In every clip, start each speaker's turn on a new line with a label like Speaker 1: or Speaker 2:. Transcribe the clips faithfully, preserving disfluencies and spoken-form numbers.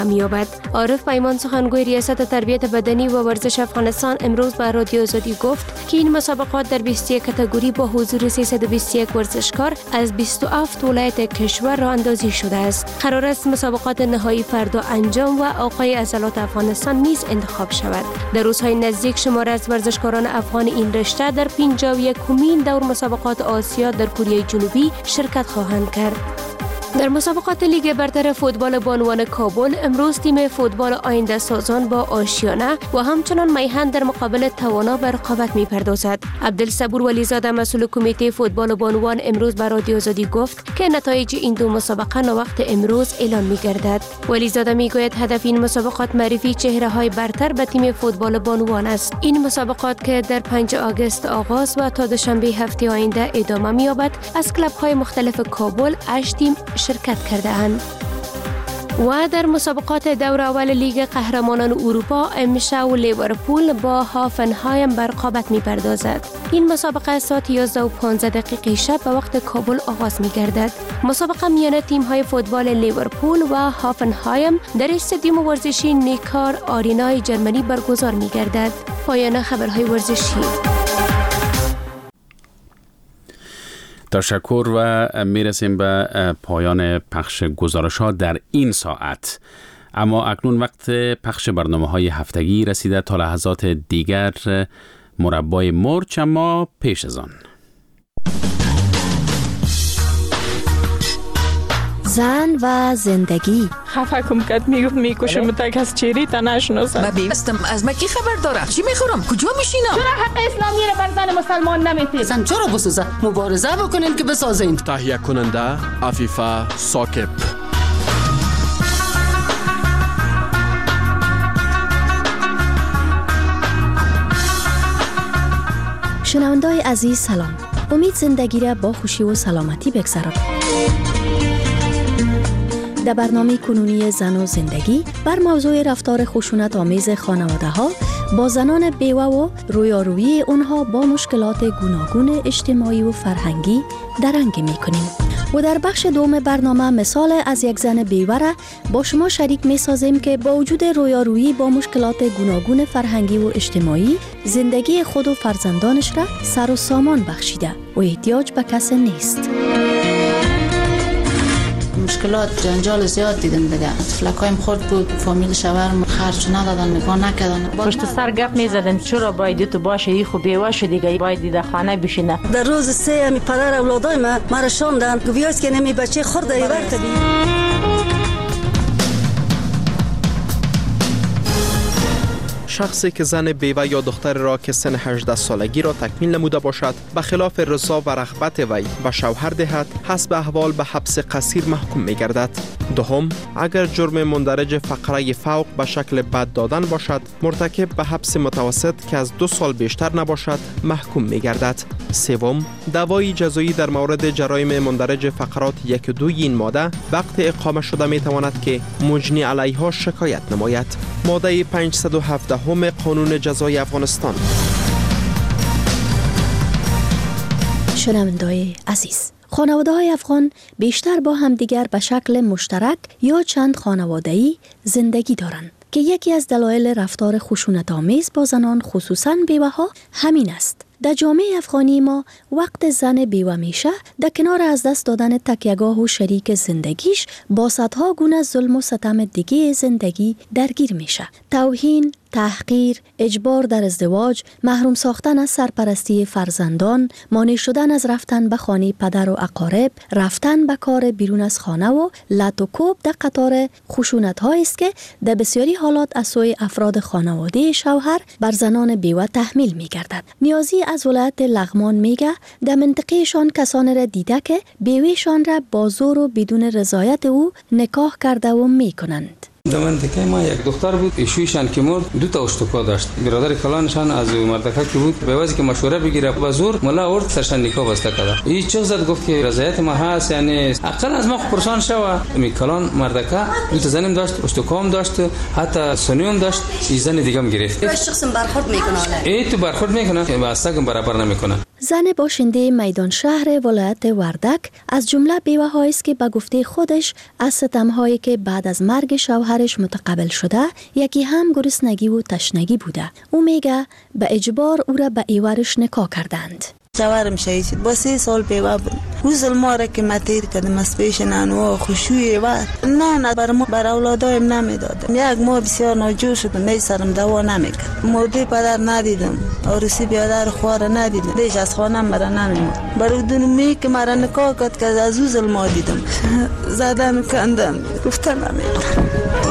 Speaker 1: می‌یابد. عارف پیمان سخنگوی ریاست تربیت بدنی و ورزش افغانستان امروز به رادیو آزادی گفت که این مسابقات در بیست و یک کاتگوری با حضور سیصد و بیست و یک ورزشکار از بیست و هفت ولایت کشور راه اندازی شده است. قرار است مسابقات نهایی فردا انجام و آقای عضلات افغانستان نیز انتخاب شود. در روزهای نزدیک شمار از ورزشکاران افغان این رشته در پنجاه و یکمین دور مسابقات آسیا در کره جنوبی شرکت خواهند کرد. در مسابقات لیگ برتر فوتبال بانوان کابل امروز تیم فوتبال آینده سازان با آشیانه و همچنان میهن در مقابل توانا به رقابت می‌پردازد. عبدالصبور ولیزاده مسئول کمیته فوتبال بانوان امروز به رادیو آزادی گفت که نتایج این دو مسابقه وقت امروز اعلان می‌گردد. ولیزاده می‌گوید هدف این مسابقات معرفی چهره‌های برتر به تیم فوتبال بانوان است. این مسابقات که در پنجم آگوست آغاز و تا دوشنبه هفته آینده ادامه می‌یابد از کلب‌های مختلف کابل هشت تیم شرکت کرده اند. و در مسابقات دور اول لیگ قهرمانان اروپا امشب لیورپول با هافنهایم به رقابت می‌پردازد. این مسابقه ساعت یازده و پانزده دقیقه شب به وقت کابل آغاز می‌گردد. مسابقه میان تیم‌های فوتبال لیورپول و هافنهایم در استادیوم ورزشی نیکار آرینای جرمنی برگزار می‌گردد. پایان خبرهای ورزشی.
Speaker 2: تشکر و میرسیم به پایان پخش گزارش ها در این ساعت. اما اکنون وقت پخش برنامه های هفتگی رسیده. تا لحظات دیگر مربای مرچ، اما پیش از آن
Speaker 3: زن و زندگی.
Speaker 4: خفه کم کد میگفت میکشم تک از چیری تا نشناسم.
Speaker 5: من بیستم از مکی خبر دارم. چی میخورم؟ کجا میشینم؟
Speaker 6: چرا حق اسلامی رو بر زن مسلمان نمیتید؟
Speaker 7: زن چرا بسازه؟ مبارزه بکنین که بسازین.
Speaker 8: تهیه کننده عفیفه ساکب.
Speaker 3: شنونده‌های عزیز سلام. امید زندگی را با خوشی و سلامتی بگذرانید. در برنامه کنونی زن و زندگی بر موضوع رفتار خشونت آمیز خانواده ها با زنان بیوه و رویارویی اونها با مشکلات گوناگون اجتماعی و فرهنگی درنگ می کنیم. و در بخش دوم برنامه مثال از یک زن بیوه را با شما شریک می سازیم که با وجود رویارویی با مشکلات گوناگون فرهنگی و اجتماعی زندگی خود و فرزندانش را سر و سامان بخشیده و احتیاج به کس نیست.
Speaker 9: مشکلات جنجال زیاد دیدم دیگه. فلکایم خورد بود، فامیل شوهرم خرج ندادن، نگاه نکردن.
Speaker 10: پشت سر گپ میزدن چرا باید تو باشه، ای خوب بیوه شو دیگه، باید در خانه بشینه.
Speaker 11: در روز سه می پدر اولادای ما مرا شوندن، گویاست که نمی بچه خورده ای ورته بی.
Speaker 8: شخصی که زن بیوه یا دختر را که سن هجده سالگی را تکمیل نموده باشد به خلاف رضا و رغبت وی به شوهر دهد، حسب احوال به حبس قصیر محکوم می گردد. دوم، اگر جرم مندرج فقره فوق به شکل بد دادن باشد، مرتکب به حبس متوسط که از دو سال بیشتر نباشد محکوم می گردد. سوم، دعوای جزایی در مورد جرایم مندرج فقرات یک و دوی این ماده وقت اقامه شده می تواند که مجنی علیها شکایت نماید. ماده پانصد و هفده هم قانون جزای افغانستان.
Speaker 3: شنونده‌های عزیز، خانواده‌های افغان بیشتر با همدیگر به شکل مشترک یا چند خانواده‌ای زندگی دارند که یکی از دلایل رفتار خشونت‌آمیز با زنان خصوصاً بیوه‌ها همین است. در جامعه افغانی ما وقت زن بیوه میشه در کنار از دست دادن تکیه‌گاه و شریک زندگیش با صدها گونه ظلم و ستم دیگه زندگی درگیر میشه. توهین، تحقیر، اجبار در ازدواج، محروم ساختن از سرپرستی فرزندان، مانع شدن از رفتن به خانه پدر و اقارب، رفتن به کار بیرون از خانه و لط و کوب در قطار خشونت‌هایی است که در بسیاری حالات از سوی افراد خانواده شوهر بر زنان بیوه تحمیل می‌گردد. نیازی از ولایت لغمان میگه در منطقهشان کسانی را دیده که بیوهشان را با زور و بدون رضایت او نکاح کرده و میکنند.
Speaker 12: در منطقه ما یک دختر بود، ایشویشان که مرد دو تا اشتکا داشت. برادر کلانشان از مردکه که بود به واسه که مشوره بگیره با زور ملا آورد سرشان نکاح بسته کرد. این چه زد گفت که رضایت ما هست، یعنی اقل از ما پرسان شوه. می کلان مردکه دو تا زنم داشت، اشتکام داشت، حتی سنیوم داشت، این زن دیگه هم گرفت.
Speaker 11: شخص برخورد میکنه.
Speaker 12: ای تو برخورد میکنه که با استگم برابر نمیکنه.
Speaker 3: زن باشنده میدان شهر ولایت وردک از جمله بیوه‌هایی است که به گفته خودش از ستم‌هایی که بعد از مرگ شوهرش متقبل شده یکی هم گرسنگی و تشنگی بوده. او میگه به اجبار او را به ایوارش نکاح کردند.
Speaker 13: شوهرم شهید شد با سه سال بیوه بود. روز ما را که متیر کردم از پیش نانوا خوشوی و نه نه بر ما بر اولادایم نمیدادم. یک ماه بسیار ناجور شدم، می سرم دوا نمیکرد. مرده پدر ندیدم، عروسی بیادر خوار ندیدم، دیش از خانم مرا نمیمد. برای دنمی که مرا نکاح کرد که از او ظلم دیدم زدم کندم گفتم نمیرم.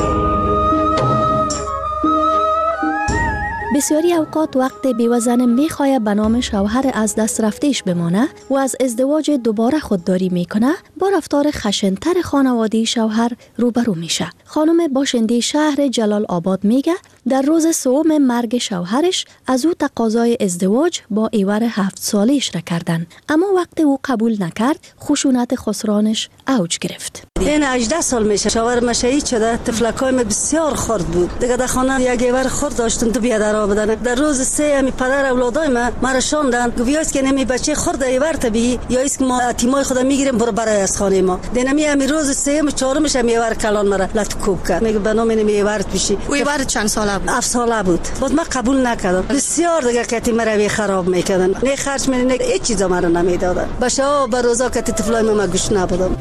Speaker 3: بسیاری اوقات وقت بیوه زن میخواهد به نام شوهر از دست رفتهش بمانه و از ازدواج دوباره خودداری میکنه، با رفتار خشنتر خانواده شوهر روبرو میشه. خانم باشنده شهر جلال آباد میگه در روز سوم مرگ شوهرش از او تقاضای ازدواج با ایور هفت سالش را کردن، اما وقت او قبول نکرد خشونت خسرانش اوج گرفت.
Speaker 11: این هجده سال میشه شوهرم شهید شده، طفلکایم بسیار خرد بود. دیگه در خانه یک ایور خرد داشتن تو بیادر بدن. در روز سه امی پدر اولادای ما مرا شوندن گویاست که نمی بچه خرد ایور تبی یا است که ما اتیمای خود میگیریم برو برای از خانه ما. دینمی امی روز سه و چهارمش امی ایور کلان مرا لطکوب کرد. میگه به نام نمی ایور بشی.
Speaker 14: او ایور چند ساله بود؟
Speaker 11: هفت ساله بود. باز ما قبول نکردم. بسیار دیگه کتی مرا خراب میکردن. نه خرج می نه هیچ چیزا مرا نمیدادن. باشه به روزا کتی طفلای ما گوش نبودم.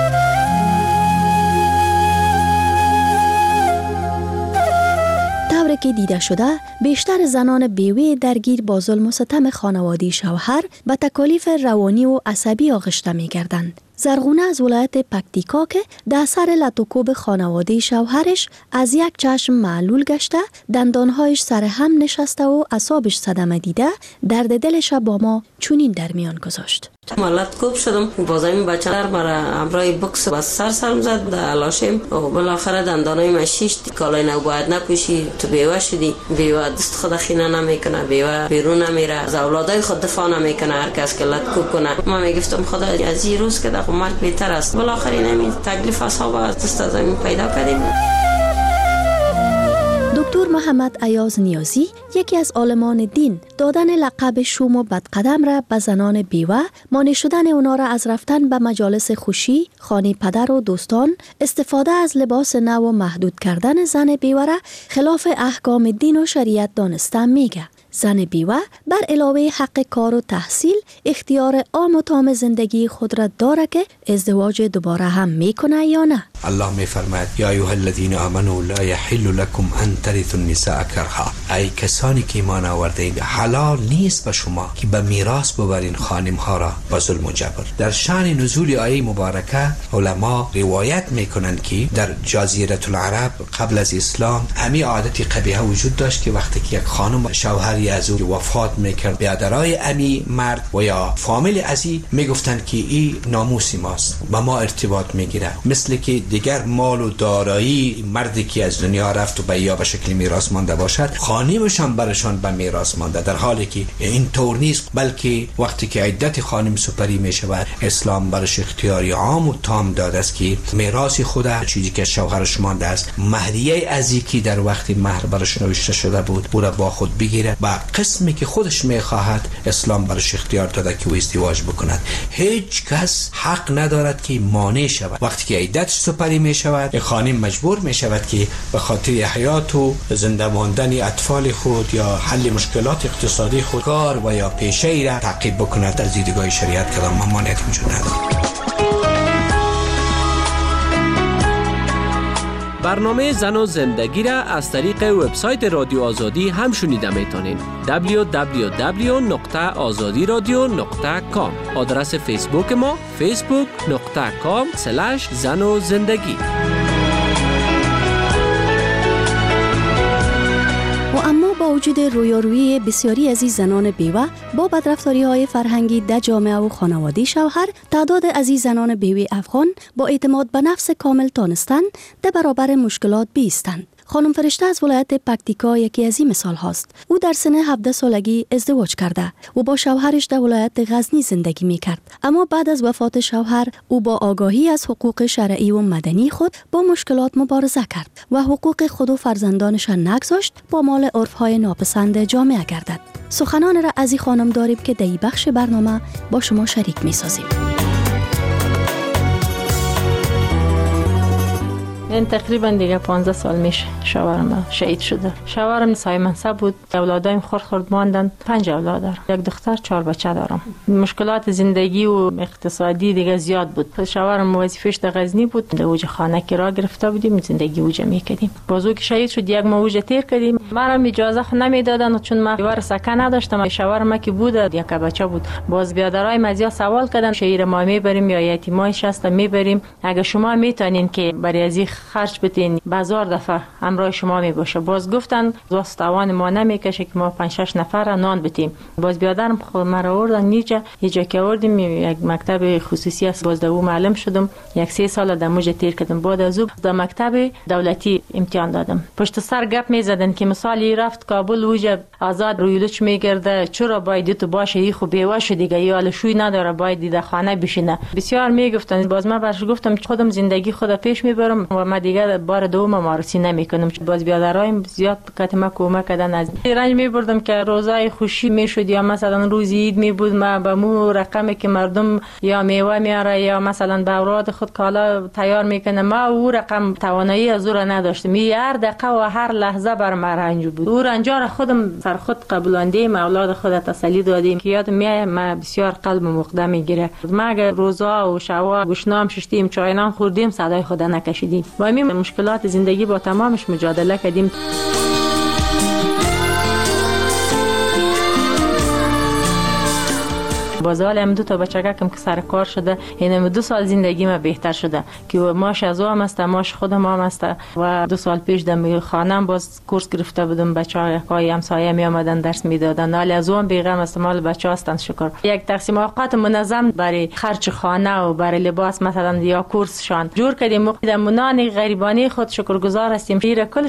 Speaker 3: طوری که دیده شده بیشتر زنان بیوه درگیر با ظلم و ستم خانواده شوهر به تکالیف روانی و عصبی آغشته می گردند. زرغونه از ولایت پکتیکا که در سر لطوکوب خانواده شوهرش از یک چشم معلول گشته، دندانهایش سر هم نشسته و اعصابش صدمه دیده، درد دلش با ما چونین در میان گذاشت.
Speaker 15: مالت کوب شدم بازم بچه در مرا امرای بکس و سر سرم زد در علاشم و بالاخره دندانای من شیشت. کالای نو باید نپوشی، تو بیوه شدی، بیوه دست خود خینه نمیکنه، بیوه بیرون نمیره، از اولادای خود دفاع نمیکنه، هر کس که لط کوب کنه. ما میگفتم خدا از این روز که در مرگ بهتر است. بالاخره نمی تکلیف اصحاب از دست از زمین پیدا کردیم.
Speaker 3: دکتر محمد ایاز نیازی یکی از عالمان دین دادن لقب شوم و بدقدم را به زنان بیوه، مانع شدن اونا را از رفتن به مجالس خوشی، خانه پدر و دوستان، استفاده از لباس نو و محدود کردن زن بیوه را خلاف احکام دین و شریعت دانستن میگه. زن بیوه بر علاوه حق کار و تحصیل اختیار عام و تام زندگی خود را داره که ازدواج دوباره هم میکنه یا نه.
Speaker 16: الله میفرماید یا ایها الذین آمنوا لا یحل لكم ان ترثوا النساء کرها. ای کسانی که ایمان آوردید حلال نیست به شما که به میراث ببرین خانم ها را با ظلم و جبر. در شأن نزول آیه مبارکه علما روایت میکنند که در جزیره العرب قبل از اسلام همین عادت قبیحه وجود داشت که وقتی که یک خانم شوهر از او وفات میکرد بیادرای امی مرد و یا فامیل ازی میگفتند که این ناموس ماست با ما ارتباط میگیره، مثل که دیگر مال و دارایی مردی که از دنیا رفت و به یا به شکل میراث مانده باشد خانمشان برشان به میراث مانده، در حالی که این طور نیست، بلکه وقتی که عدت خانم سپری میشود اسلام برش اختیاری عام و تام داده است که میراث خود چیزی که شوهرش مانده است مهریه ازی که در وقتی مهر برش نوشته شده بود او را با خود بگیره و قسمی که خودش میخواهد اسلام برش اختیار داده که او ازدواج بکند. هیچ کس حق ندارد که مانع شود. وقتی که عدتش سپری میشود خانم مجبور میشود که به خاطر حیات و زنده ماندن اطفال خود یا حل مشکلات اقتصادی خود کار و یا پیشه‌ای را تعقیب بکند. از دیدگاه شریعت کلام ممانعت وجود ندارد.
Speaker 17: برنامه زن و زندگی را از طریق وبسایت رادیو آزادی هم شنیده میتونین. دبلیو دبلیو دبلیو نقطه آزادی رادیو نقطه کام. آدرس فیسبوک ما فیسبوک نقطه کام سلش زن و زندگی.
Speaker 3: و اما با وجود رویارویی بسیاری از زنان بیوه با بدرفتاری‌های فرهنگی در جامعه و خانواده شوهر، تعداد از زنان بیوه افغان با اعتماد به نفس کامل تانستند در برابر مشکلات بیستند. خانم فرشته از ولایت پکتیکا یکی از این مثال هاست. او در سن هفده سالگی ازدواج کرده و با شوهرش در ولایت غزنی زندگی می کرد. اما بعد از وفات شوهر او با آگاهی از حقوق شرعی و مدنی خود با مشکلات مبارزه کرد و حقوق خود و فرزندانش نگذاشت با مال عرفهای ناپسند جامعه گردد. سخنان را از این خانم داریم که در این بخش برنامه با شما شریک می سازیم.
Speaker 10: این تقریبا دیگه پانزده سال میشه شوهرم شهید شده. شوهرم صاحب منصب بود. اولادایم خرد خرد ماندن. پنج اولاد دارم. یک دختر، چهار بچه دارم. مشکلات زندگی و اقتصادی دیگه زیاد بود. شوهرم وظیفه‌اش در غزنی بود. در اوج خانه کرا گرفته بودیم، زندگی اوج میکردیم. بازو که شهید شد یک ماه اوج تیر کردیم. مرا اجازه خو نمیدادن چون من ور سکه نداشتم. شوهرم که بود یک بچه بود. باز بیادرای مزیا سوال کردن شهیر ما میبریم یا یتیمای شسته میبریم. اگه شما میتونین که برای از خرج بدین بازار دفعه همراه شما می باشه. باز گفتن واستوان ما نمیکشه که ما پنج شش نفر نان بدیم. باز بیادرم خود مرا آوردن نیجا یه که آوردیم یک مکتب خصوصی است. باز دو معلم شدم. یک سه سال در موج تیر کردم. بعد از اون در مکتب دولتی امتحان دادم. پشت سر گپ میزدن که مثالی رفت کابل وجه آزاد رویلوچ میگرده چرا باید تو باشه ای خوب بیوه شو دیگه یا لشوی نداره باید در خانه بشینه. بسیار میگفتن. باز من برش گفتم خودم زندگی خود پیش میبرم و من دیگه بار دوم مارسی نمیکنم. باز بیادرایم زیاد کاتما کمک کردن. از رنج میبردم که روزای خوشی میشد یا مثلا روز عید میبود ما به مو رقمی که مردم یا میوه میاره یا مثلا به اولاد خود کالا تیار میکنه ما او رقم توانایی از او را نداشتم. هر دقیقه و هر لحظه بر ما رنج بود. او رنجا را خودم سر خود قبولاندیم، اولاد خود تسلی دادیم که یادم میاد ما بسیار قلب مقدم میگیره. ما اگر روزا و شوا گوشنام ششتیم چاینام خوردیم صدای خود نکشیدیم. با همین مشکلات زندگی با تمامش مجادله کردیم. باز حالم دو تا بچگکم که سر کار شده اینم دو سال زندگی ما بهتر شده که ماش از هم است ماش خودم هم است و دو سال پیش دم خانم باز کورس گرفته بودم بچه‌های همسایه می اومدن درس میدادن حال از اون بیغم است مال بچه‌ها هستن شکر یک تقسیم اوقات منظم برای خرج خانه و برای لباس مثلا یا کورس شان جور کردیم مقدمونان غریبانی خود شکرگزار هستیم.